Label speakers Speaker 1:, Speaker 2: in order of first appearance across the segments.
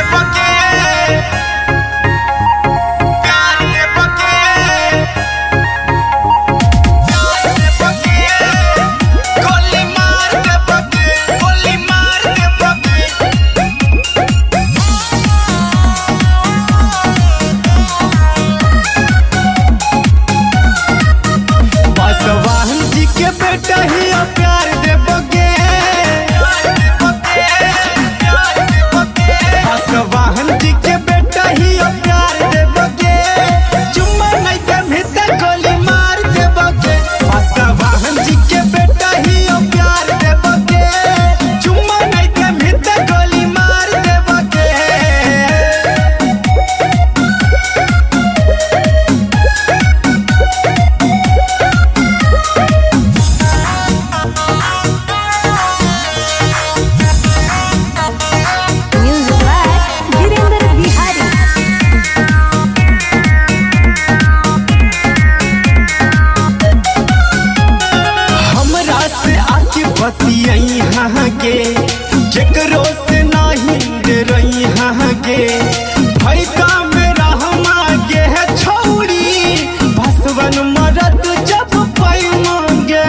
Speaker 1: के जेकरो से नहीं डरई हाँ के भैका मेरा हम आगे है छौरी भसवन मरद जब पाई मांगे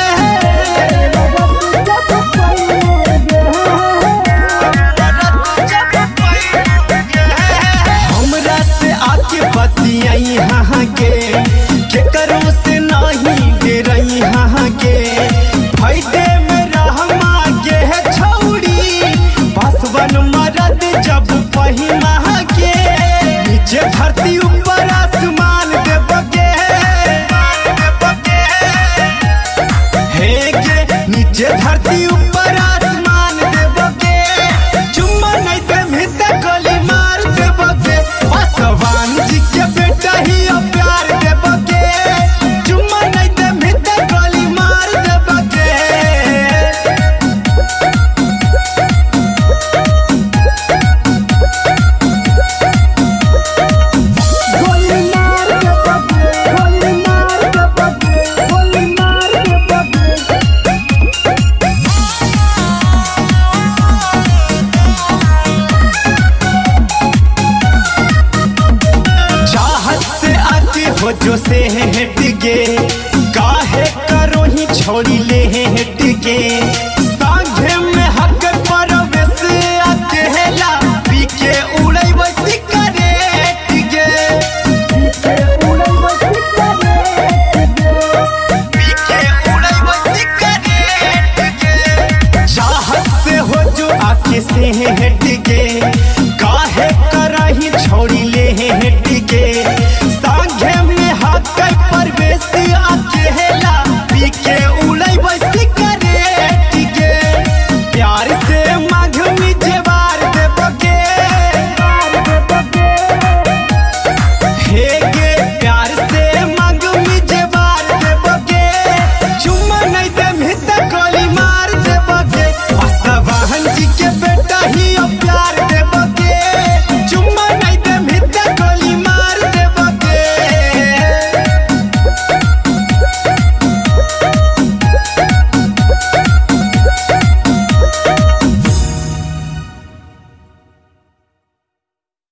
Speaker 1: हमरा से आके बतियाई हाँ के जेकरो से नहीं डरई हाँ के भैदे मेरा हम आगे है छौरी भसवन मरद जब पहिना के नीचे धरती ऊपर आसमान देबके हे के नीचे धरती ऊपर आसमान देबके चुम्मा नहीं दे मित गोली मार देबके भगवान जी के बेटा ही प्यार देबके चुम्मा नहीं दे मित गोली मार देबके हो जो से हट गे काहे करो ही छोड़ी ले हट गे सांझे में हक परवेश अकेला पी के उड़ै बसी करेट गे पी के उड़ै बसी करेट गे चाहत से हो जो आँखें से हट